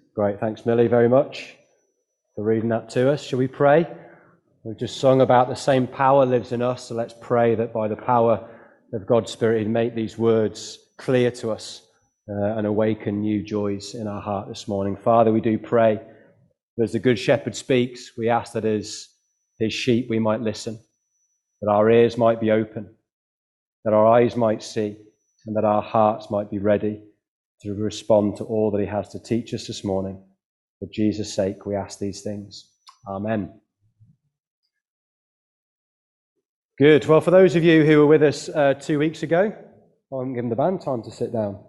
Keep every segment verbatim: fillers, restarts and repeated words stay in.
Great, thanks Millie very much for reading that to us. Shall we pray? We've just sung about the same power lives in us, so let's pray that by the power of God's Spirit, He'd make these words clear to us uh, and awaken new joys in our heart this morning. Father, we do pray that as the Good Shepherd speaks, we ask that as His sheep we might listen, that our ears might be open, that our eyes might see, and that our hearts might be ready to respond to all that He has to teach us this morning. For Jesus' sake, we ask these things. Amen. Good. Well, for those of you who were with us uh, two weeks ago, I'm giving the band time to sit down.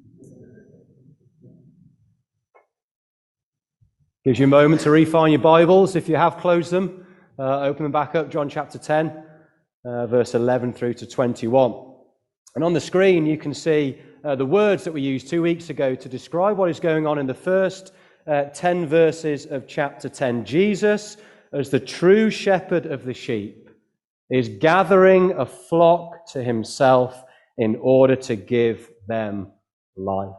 Gives you a moment to refine your Bibles. If you have closed them, uh, open them back up. John chapter ten, uh, verse eleven through to twenty-one. And on the screen, you can see uh, the words that we used two weeks ago to describe what is going on in the first uh, ten verses of chapter ten. Jesus, as the true shepherd of the sheep, is gathering a flock to Himself in order to give them life.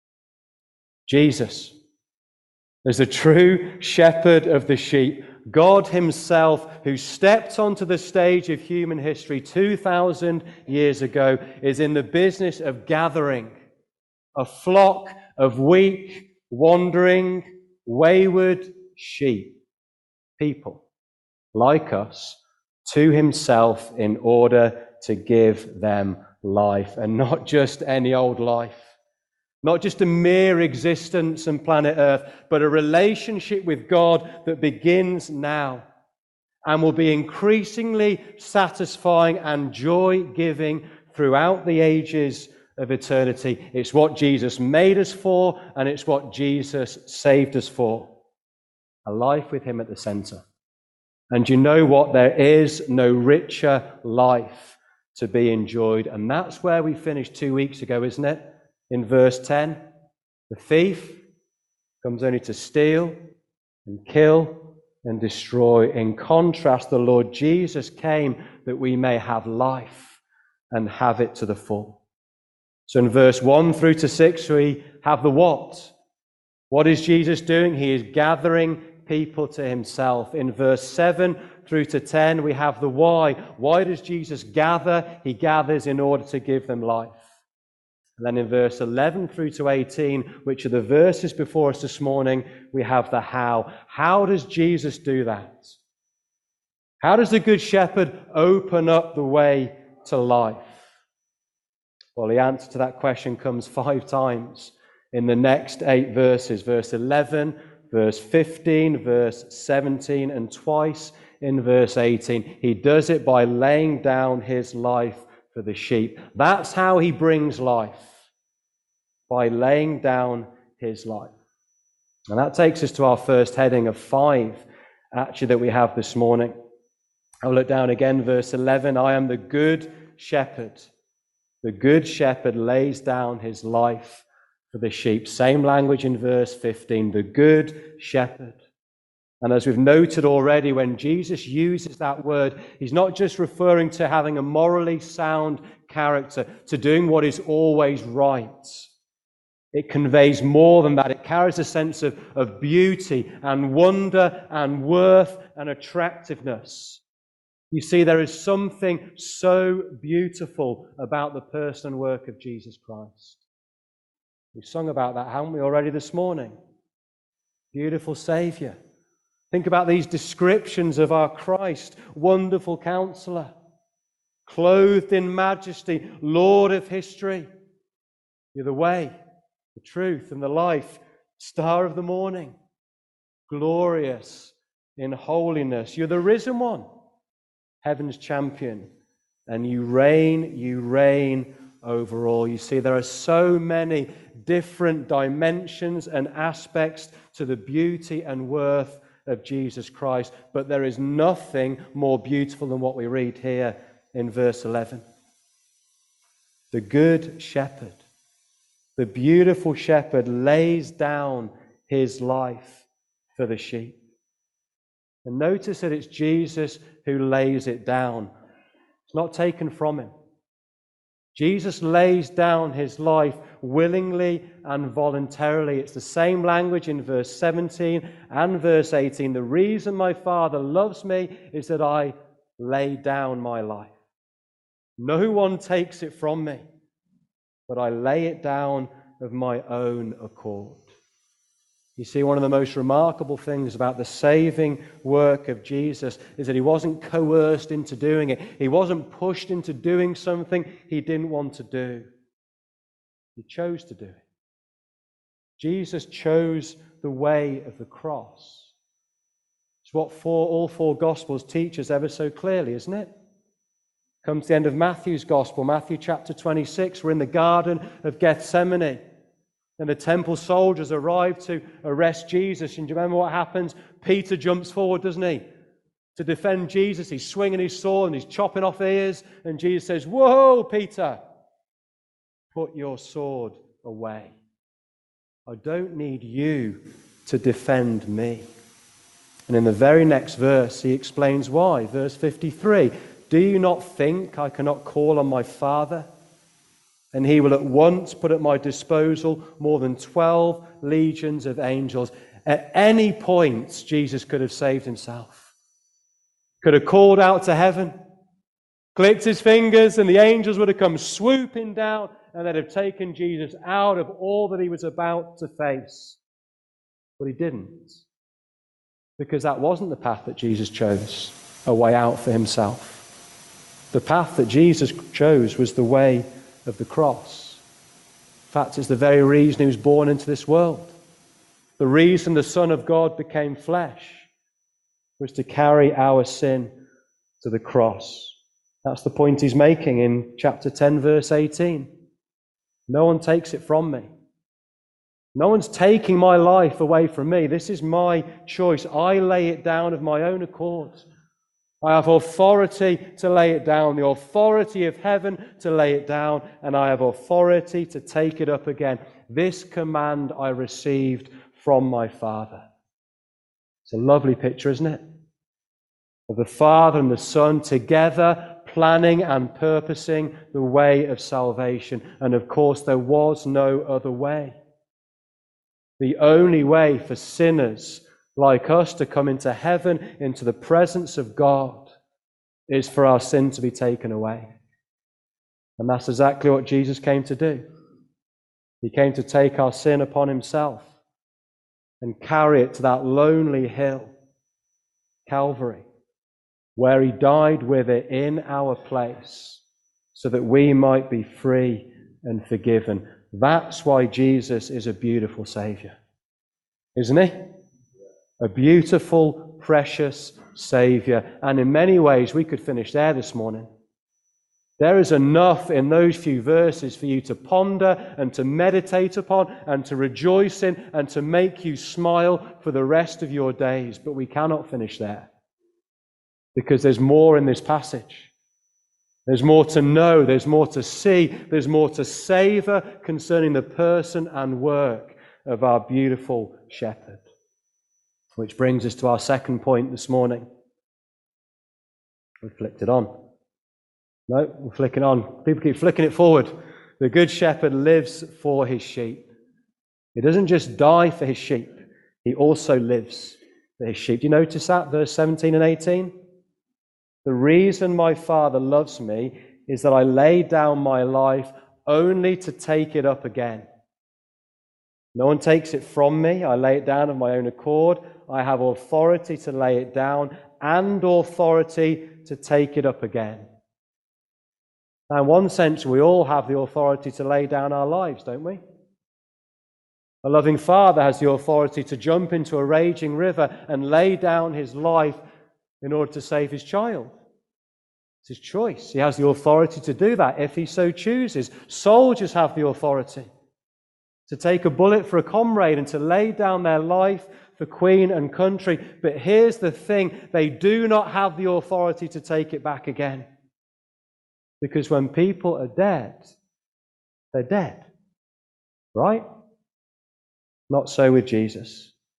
Jesus, as the true shepherd of the sheep, God Himself, who stepped onto the stage of human history two thousand years ago, is in the business of gathering a flock of weak, wandering, wayward sheep, people like us, to Himself in order to give them life. And not just any old life, not just a mere existence on planet Earth, but a relationship with God that begins now and will be increasingly satisfying and joy-giving throughout the ages of eternity. It's what Jesus made us for, and it's what Jesus saved us for. A life with Him at the center. And you know what? There is no richer life to be enjoyed. And that's where we finished two weeks ago, isn't it? In verse ten. The thief comes only to steal and kill and destroy. In contrast, the Lord Jesus came that we may have life and have it to the full. So in verse one through to six, we have the what. What is Jesus doing? He is gathering people to Himself. In verse seven through to ten, we have the why. Why does Jesus gather? He gathers in order to give them life. And then in verse eleven through to eighteen, which are the verses before us this morning, we have the how. How does Jesus do that? How does the Good Shepherd open up the way to life? Well, the answer to that question comes five times in the next eight verses. Verse eleven, verse fifteen, verse seventeen, and twice in verse eighteen. He does it by laying down His life for the sheep. That's how He brings life, by laying down His life. And that takes us to our first heading of five, actually, that we have this morning. I'll look down again, verse eleven. I am the good shepherd. The good shepherd lays down his life for the sheep. Same language in verse fifteen, the good shepherd. And as we've noted already, when Jesus uses that word, He's not just referring to having a morally sound character, to doing what is always right. It conveys more than that. It carries a sense of, of beauty and wonder and worth and attractiveness. You see, there is something so beautiful about the person and work of Jesus Christ. We've sung about that, haven't we, already this morning? Beautiful Saviour. Think about these descriptions of our Christ. Wonderful Counselor, clothed in majesty, Lord of history. You're the way, the truth, and the life, Star of the morning, glorious in holiness. You're the risen one, heaven's champion, and you reign, you reign over all. You see, there are so many different dimensions and aspects to the beauty and worth of Jesus Christ, but there is nothing more beautiful than what we read here in verse eleven. The good shepherd, the beautiful shepherd, lays down his life for the sheep. And notice that it's Jesus who lays it down. It's not taken from Him. Jesus lays down His life willingly and voluntarily. It's the same language in verse seventeen and verse eighteen. The reason my Father loves me is that I lay down my life. No one takes it from me, but I lay it down of my own accord. You see, one of the most remarkable things about the saving work of Jesus is that he wasn't coerced into doing it. He wasn't pushed into doing something he didn't want to do. He chose to do it. Jesus chose the way of the cross. It's what four, all four Gospels teach us ever so clearly, isn't it? Come to the end of Matthew's Gospel, Matthew chapter twenty-six. We're in the Garden of Gethsemane. And the temple soldiers arrive to arrest Jesus. And do you remember what happens? Peter jumps forward, doesn't he? To defend Jesus. He's swinging his sword and he's chopping off ears. And Jesus says, "Whoa, Peter, put your sword away. I don't need you to defend me." And in the very next verse, he explains why. Verse fifty-three, "Do you not think I cannot call on my Father? And he will at once put at my disposal more than twelve legions of angels." At any point, Jesus could have saved himself. Could have called out to heaven, clicked his fingers, and the angels would have come swooping down, and they'd have taken Jesus out of all that he was about to face. But he didn't. Because that wasn't the path that Jesus chose, a way out for himself. The path that Jesus chose was the way of the cross. In fact, it's the very reason he was born into this world. The reason the Son of God became flesh was to carry our sin to the cross. That's the point he's making in chapter ten, verse eighteen. No one takes it from me. No one's taking my life away from me. This is my choice. I lay it down of my own accord. I have authority to lay it down, the authority of heaven to lay it down, and I have authority to take it up again. This command I received from my Father. It's a lovely picture, isn't it? Of the Father and the Son together planning and purposing the way of salvation. And of course, there was no other way. The only way for sinners like us to come into heaven, into the presence of God, is for our sin to be taken away. And that's exactly what Jesus came to do. He came to take our sin upon himself and carry it to that lonely hill, Calvary, where he died with it in our place so that we might be free and forgiven. That's why Jesus is a beautiful Savior, isn't he? A beautiful, precious Savior. And in many ways, we could finish there this morning. There is enough in those few verses for you to ponder and to meditate upon and to rejoice in and to make you smile for the rest of your days. But we cannot finish there, because there's more in this passage. There's more to know, there's more to see, there's more to savor concerning the person and work of our beautiful shepherd. Which brings us to our second point this morning. We've flicked it on. No, we're flicking on. People keep flicking it forward. The good shepherd lives for his sheep. He doesn't just die for his sheep, he also lives for his sheep. Do you notice that? Verse seventeen and eighteen. The reason my Father loves me is that I lay down my life only to take it up again. No one takes it from me. I lay it down of my own accord. I have authority to lay it down and authority to take it up again. Now, in one sense, we all have the authority to lay down our lives, don't we? A loving father has the authority to jump into a raging river and lay down his life in order to save his child. It's his choice. He has the authority to do that if he so chooses. Soldiers have the authority to take a bullet for a comrade and to lay down their life for queen and country. But here's the thing, they do not have the authority to take it back again. Because when people are dead, they're dead. Right? Not so with Jesus.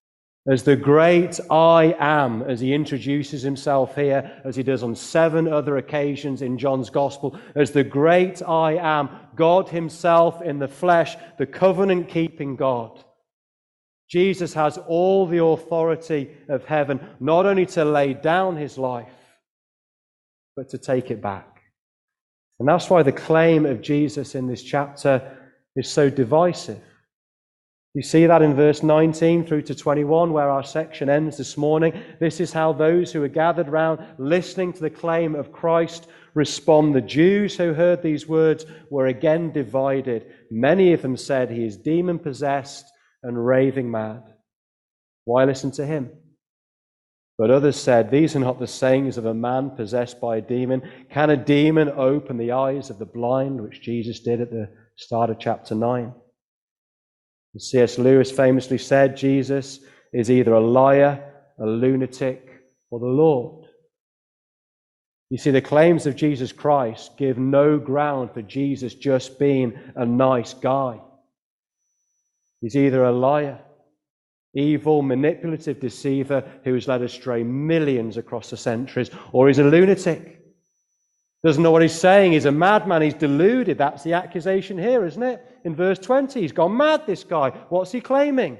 as the great I am, as he introduces himself here, as he does on seven other occasions in John's Gospel, as the great I am, God himself in the flesh, the covenant-keeping God. Jesus has all the authority of heaven, not only to lay down his life, but to take it back. And that's why the claim of Jesus in this chapter is so divisive. You see that in verse nineteen through to twenty-one, where our section ends this morning. This is how those who are gathered round listening to the claim of Christ respond. The Jews who heard these words were again divided. Many of them said, he is demon-possessed and raving mad. Why listen to him? But others said, these are not the sayings of a man possessed by a demon. Can a demon open the eyes of the blind, which Jesus did at the start of chapter nine? C S Lewis famously said, Jesus is either a liar, a lunatic, or the Lord. You see, the claims of Jesus Christ give no ground for Jesus just being a nice guy. He's either a liar, evil, manipulative deceiver who has led astray millions across the centuries, or he's a lunatic. Doesn't know what he's saying. He's a madman. He's deluded. That's the accusation here, isn't it? In verse twenty, he's gone mad, this guy. What's he claiming?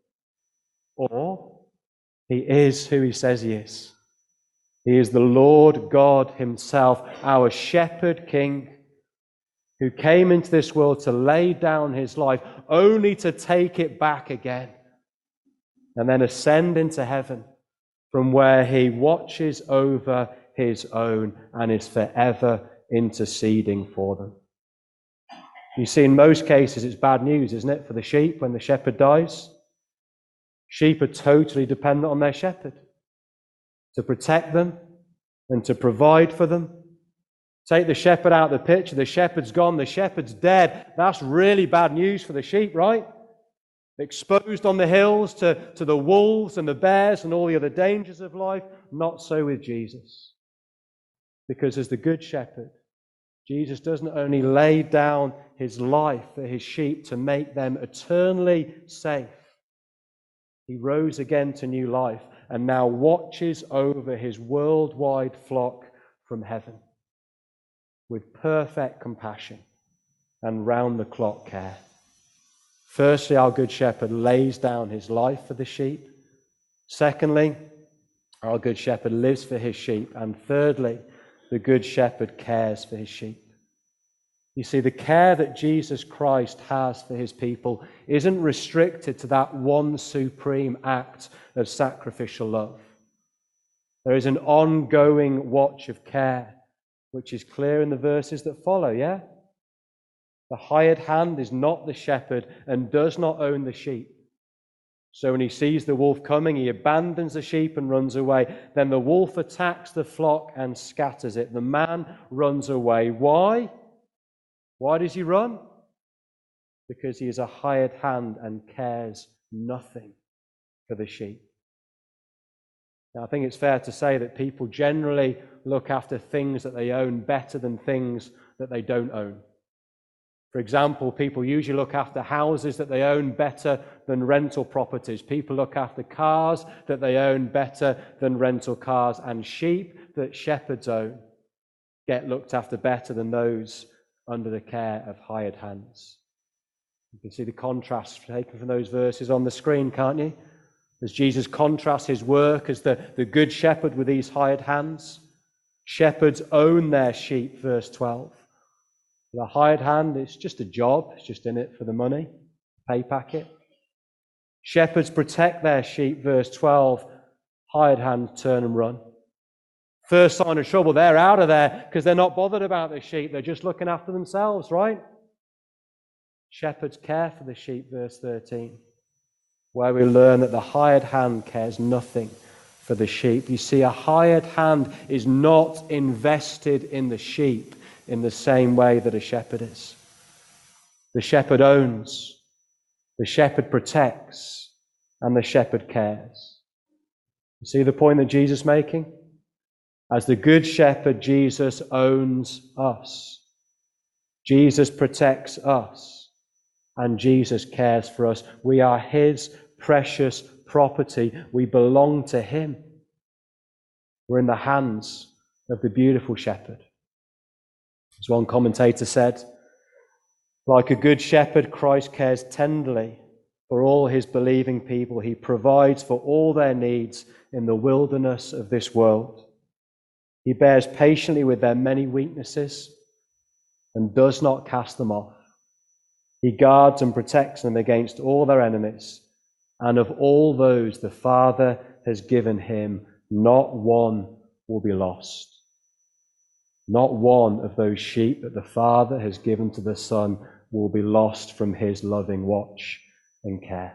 Or he is who he says he is. He is the Lord God himself, our shepherd king, who came into this world to lay down his life, only to take it back again, and then ascend into heaven, from where he watches over his own and is forever interceding for them. You see, in most cases, it's bad news, isn't it, for the sheep when the shepherd dies? Sheep are totally dependent on their shepherd to protect them and to provide for them. Take the shepherd out of the picture. The shepherd's gone. The shepherd's dead. That's really bad news for the sheep, right? Exposed on the hills to, to the wolves and the bears and all the other dangers of life. Not so with Jesus. Because as the good shepherd, Jesus doesn't only lay down his life for his sheep to make them eternally safe. He rose again to new life and now watches over his worldwide flock from heaven with perfect compassion and round-the-clock care. Firstly, our good shepherd lays down his life for the sheep. Secondly, our good shepherd lives for his sheep. And thirdly, the good shepherd cares for his sheep. You see, the care that Jesus Christ has for his people isn't restricted to that one supreme act of sacrificial love. There is an ongoing watch of care, which is clear in the verses that follow, yeah? The hired hand is not the shepherd and does not own the sheep. So when he sees the wolf coming, he abandons the sheep and runs away. Then the wolf attacks the flock and scatters it. The man runs away. Why? Why does he run? Because he is a hired hand and cares nothing for the sheep. Now, I think it's fair to say that people generally look after things that they own better than things that they don't own. For example, people usually look after houses that they own better than rental properties. People look after cars that they own better than rental cars. And sheep that shepherds own get looked after better than those under the care of hired hands. You can see the contrast taken from those verses on the screen, can't you? As Jesus contrasts his work as the, the good shepherd with these hired hands. Shepherds own their sheep, verse twelve. The hired hand, it's just a job. It's just in it for the money, pay packet. Shepherds protect their sheep, verse twelve. Hired hands turn and run. First sign of trouble, they're out of there because they're not bothered about the sheep. They're just looking after themselves, right? Shepherds care for the sheep, verse thirteen, where we learn that the hired hand cares nothing for the sheep. You see, a hired hand is not invested in the sheep in the same way that a shepherd is. The shepherd owns, the shepherd protects, and the shepherd cares. You see the point that Jesus is making? As the good shepherd, Jesus owns us. Jesus protects us, and Jesus cares for us. We are his precious property. We belong to him. We're in the hands of the beautiful shepherd. As one commentator said, like a good shepherd, Christ cares tenderly for all his believing people. He provides for all their needs in the wilderness of this world. He bears patiently with their many weaknesses and does not cast them off. He guards and protects them against all their enemies, and of all those the Father has given him, not one will be lost. Not one of those sheep that the Father has given to the Son will be lost from his loving watch and care.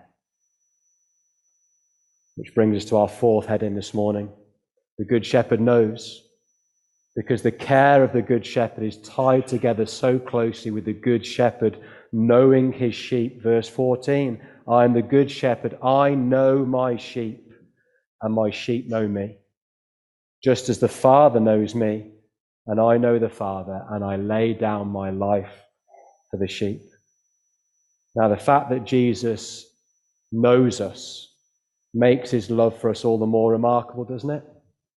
Which brings us to our fourth heading this morning. The Good Shepherd knows, because the care of the Good Shepherd is tied together so closely with the Good Shepherd knowing his sheep. Verse fourteen, I am the Good Shepherd. I know my sheep, and my sheep know me. Just as the Father knows me, and I know the Father, and I lay down my life for the sheep. Now, the fact that Jesus knows us makes his love for us all the more remarkable, doesn't it?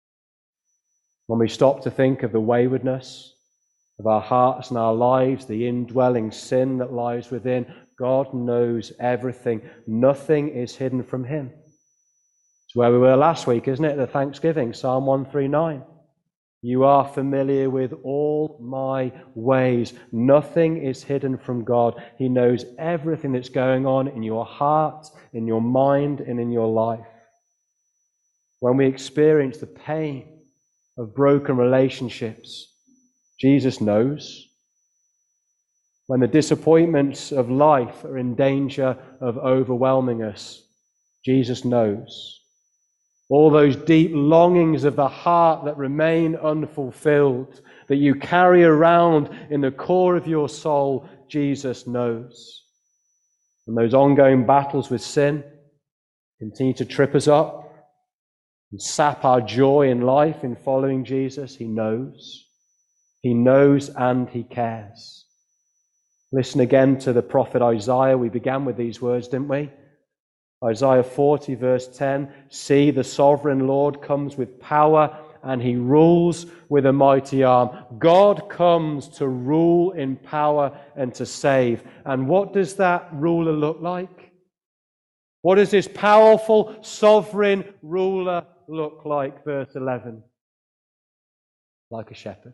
When we stop to think of the waywardness of our hearts and our lives, the indwelling sin that lies within, God knows everything. Nothing is hidden from him. It's where we were last week, isn't it? The Thanksgiving, Psalm one thirty-nine. You are familiar with all my ways. Nothing is hidden from God. He knows everything that's going on in your heart, in your mind, and in your life. When we experience the pain of broken relationships, Jesus knows. When the disappointments of life are in danger of overwhelming us, Jesus knows. All those deep longings of the heart that remain unfulfilled, that you carry around in the core of your soul, Jesus knows. And those ongoing battles with sin continue to trip us up and sap our joy in life in following Jesus. He knows. He knows and he cares. Listen again to the prophet Isaiah. We began with these words, didn't we? Isaiah forty, verse ten, see, the sovereign Lord comes with power, and he rules with a mighty arm. God comes to rule in power and to save. And what does that ruler look like? What does this powerful, sovereign ruler look like? Verse eleven. Like a shepherd.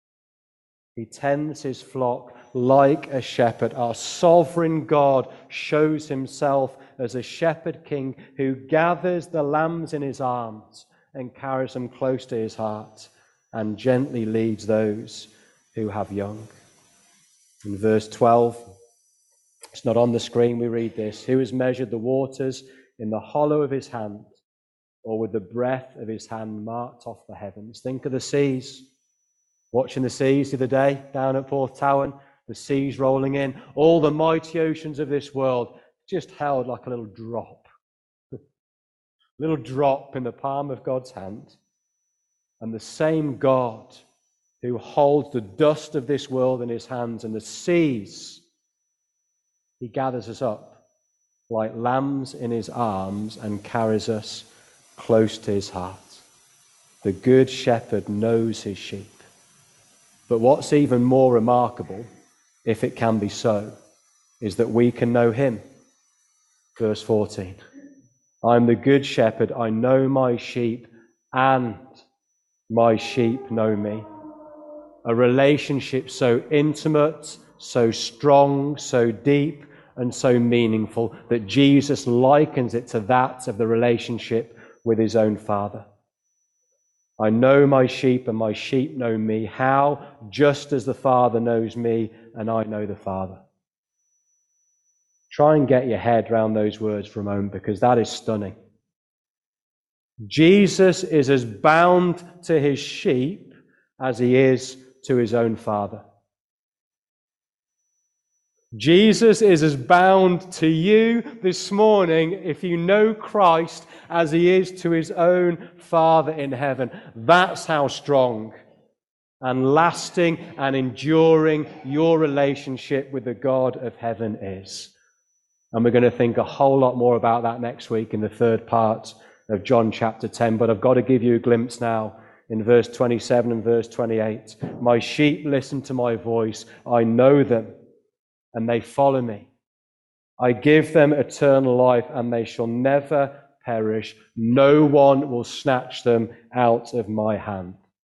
He tends his flock like a shepherd. Our sovereign God shows himself as a shepherd king who gathers the lambs in his arms and carries them close to his heart and gently leads those who have young. In verse twelve, it's not on the screen, we read this. Who has measured the waters in the hollow of his hand, or with the breath of his hand marked off the heavens? Think of the seas. Watching the seas the other day down at Porthtowan, the seas rolling in, all the mighty oceans of this world just held like a little drop. A little drop in the palm of God's hand. And the same God who holds the dust of this world in his hands and the seas, he gathers us up like lambs in his arms and carries us close to his heart. The good shepherd knows his sheep. But what's even more remarkable, if it can be so, is that we can know him. Verse fourteen. I am the good shepherd. I know my sheep, and my sheep know me. A relationship so intimate, so strong, so deep, and so meaningful that Jesus likens it to that of the relationship with his own Father. I know my sheep, and my sheep know me. How? Just as the Father knows me, and I know the Father. Try and get your head around those words for a moment, because that is stunning. Jesus is as bound to his sheep as he is to his own Father. Jesus is as bound to you this morning, if you know Christ, as he is to his own Father in heaven. That's how strong and lasting and enduring your relationship with the God of heaven is. And we're going to think a whole lot more about that next week in the third part of John chapter ten. But I've got to give you a glimpse now in verse twenty-seven and verse twenty-eight. My sheep listen to my voice. I know them, and they follow me. I give them eternal life, and they shall never perish. No one will snatch them out of my hand.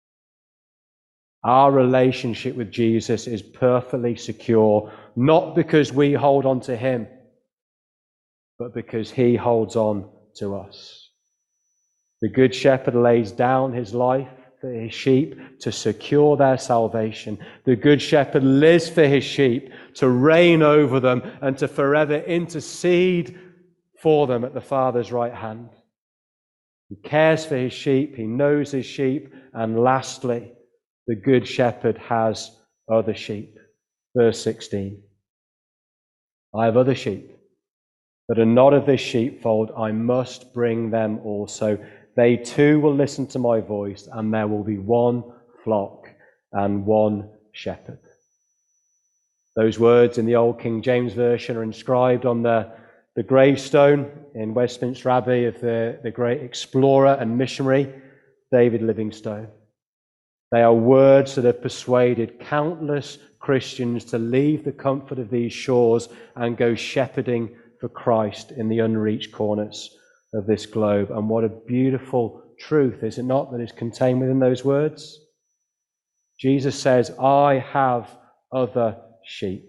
Our relationship with Jesus is perfectly secure, not because we hold on to him, but because he holds on to us. The Good Shepherd lays down his life for his sheep to secure their salvation. The Good Shepherd lives for his sheep to reign over them and to forever intercede for them at the Father's right hand. He cares for his sheep, he knows his sheep, and lastly, the Good Shepherd has other sheep. Verse sixteen. I have other sheep that are not of this sheepfold. I must bring them also. They too will listen to my voice, and there will be one flock and one shepherd. Those words in the Old King James Version are inscribed on the, the gravestone in Westminster Abbey of the, the great explorer and missionary David Livingstone. They are words that have persuaded countless Christians to leave the comfort of these shores and go shepherding for Christ in the unreached corners of this globe. And what a beautiful truth, is it not, that is contained within those words? Jesus says, I have other sheep.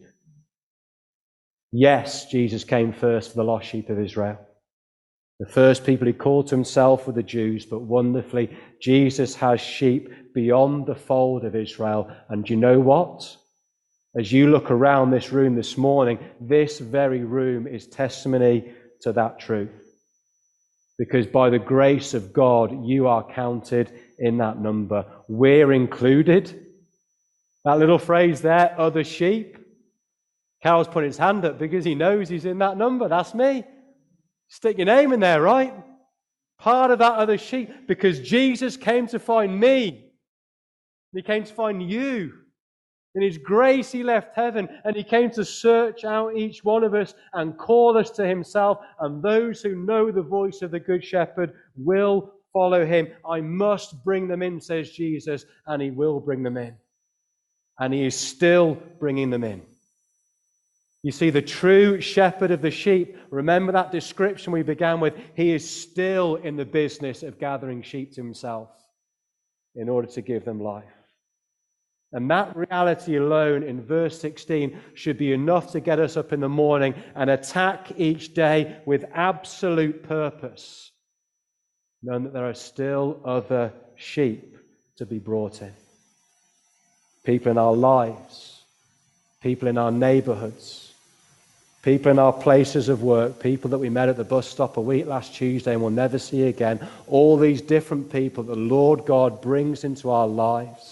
Yes, Jesus came first for the lost sheep of Israel. The first people he called to himself were the Jews, but wonderfully, Jesus has sheep beyond the fold of Israel. And you know what? As you look around this room this morning, this very room is testimony to that truth. Because by the grace of God, you are counted in that number. We're included. That little phrase there, other sheep. Carol's put his hand up because he knows he's in that number. That's me. Stick your name in there, right? Part of that other sheep, because Jesus came to find me. He came to find you. In his grace, he left heaven, and he came to search out each one of us and call us to himself. And those who know the voice of the Good Shepherd will follow him. I must bring them in, says Jesus, and he will bring them in. And he is still bringing them in. You see, the true shepherd of the sheep, remember that description we began with, he is still in the business of gathering sheep to himself in order to give them life. And that reality alone in verse sixteen should be enough to get us up in the morning and attack each day with absolute purpose, knowing that there are still other sheep to be brought in. People in our lives, people in our neighborhoods, people in our places of work, people that we met at the bus stop a week last Tuesday and will never see again. All these different people that the Lord God brings into our lives.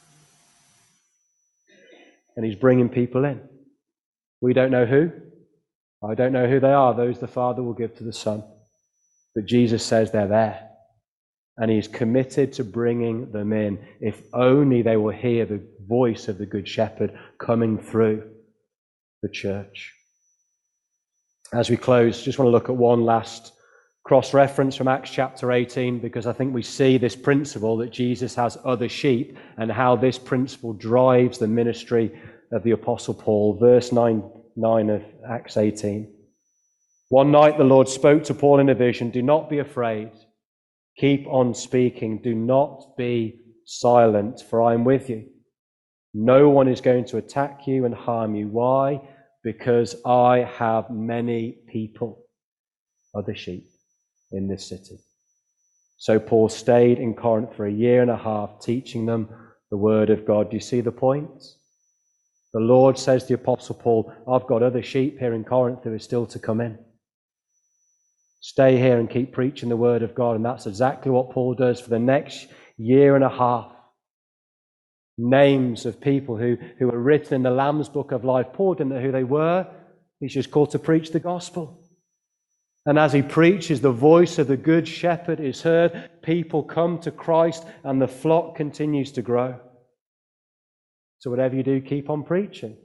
And he's bringing people in. We don't know who. I don't know who they are. Those the Father will give to the Son. But Jesus says they're there. And he's committed to bringing them in, if only they will hear the voice of the Good Shepherd coming through the church. As we close, just want to look at one last cross-reference from Acts chapter eighteen, because I think we see this principle that Jesus has other sheep and how this principle drives the ministry of the Apostle Paul. Verse nine, nine of Acts eighteen. One night the Lord spoke to Paul in a vision, do not be afraid. Keep on speaking. Do not be silent, for I am with you. No one is going to attack you and harm you. Why? Because I have many people, other sheep, in this city. So Paul stayed in Corinth for a year and a half, teaching them the word of God. Do you see the point? The Lord says to the Apostle Paul, I've got other sheep here in Corinth who are still to come in. Stay here and keep preaching the word of God. And that's exactly what Paul does for the next year and a half. Names of people who, who are written in the Lamb's Book of Life. Paul didn't know who they were. He's just called to preach the gospel. And as he preaches, the voice of the Good Shepherd is heard. People come to Christ and the flock continues to grow. So whatever you do, keep on preaching.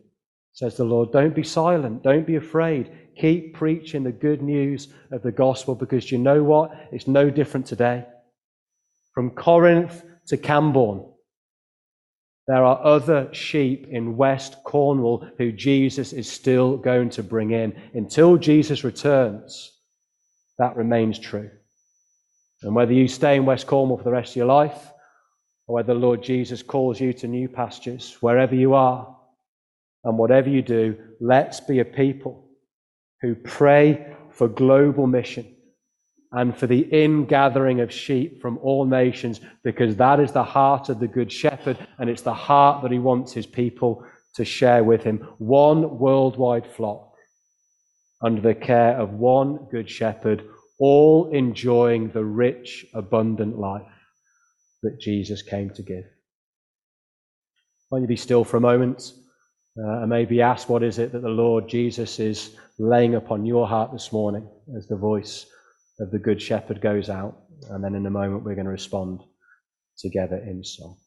says the Lord. Don't be silent. Don't be afraid. Keep preaching the good news of the gospel, because you know what? It's no different today. From Corinth to Camborne, there are other sheep in West Cornwall who Jesus is still going to bring in. Until Jesus returns, that remains true. And whether you stay in West Cornwall for the rest of your life, or whether the Lord Jesus calls you to new pastures, wherever you are, and whatever you do, let's be a people who pray for global mission and for the ingathering of sheep from all nations, because that is the heart of the Good Shepherd, and it's the heart that he wants his people to share with him. One worldwide flock under the care of one Good Shepherd, all enjoying the rich, abundant life that Jesus came to give. Why don't you be still for a moment uh, and maybe ask, what is it that the Lord Jesus is laying upon your heart this morning as the voice of the Good Shepherd goes out? And then in a moment we're going to respond together in song.